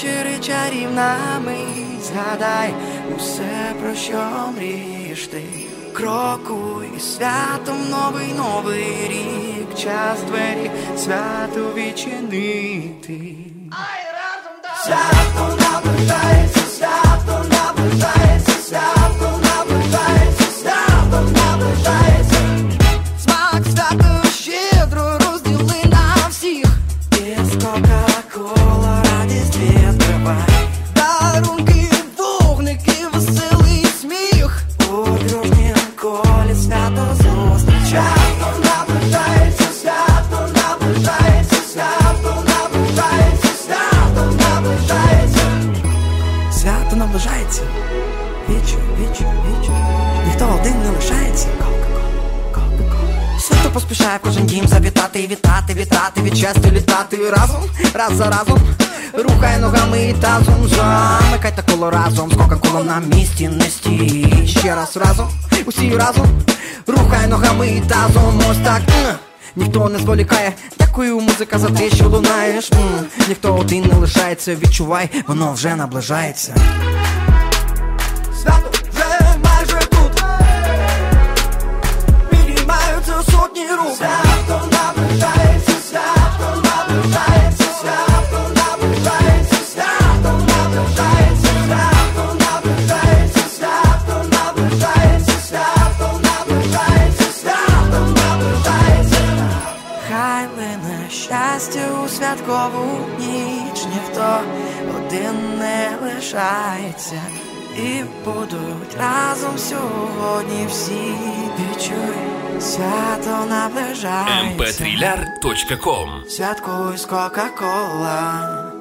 Ввечері чарівна мить, згадай усе, про що мрієш ти. Крокуй святом новий рік, час двері свято відчинити. Свято наближається, свято наближається, свято наближається, свято наближається. Смак свято щедро розділи на всіх. Без Кока-Кола радість відкривай. Дарунки, вогники, веселий сміх. У дружнім колі свято зустрічай. Свято наближається, свято наближається, свято наближається, свято наближається. Свято наближається. Вічу. Ніхто один не лишається. Свято поспішає кожен дім завітати і вітати, від щастя літати разом, раз за разом. Рухай ногами і тазом, замикайте коло разом. З Кока-Кола на місці не стій. Ще раз разом, усі разом. Рухай ногами і тазом, ось так. Ніхто не зволікає, дякую, музика, за те, що лунаєш. Ніхто один не лишається, відчувай, воно вже наближається. Свято вже майже тут. Підіймаються сотні рук. Свято наближається, свято наближається, свято наближається, свято наближається, свято наближається, свято наближається, свято наближається, свято наближається. Хай лине щастя у святкову ніч, ніхто один не лишається. І будуть разом сьогодні всі. Відчуй, свято наближається. mp3lar.com. Святкуй з Кока-Кола.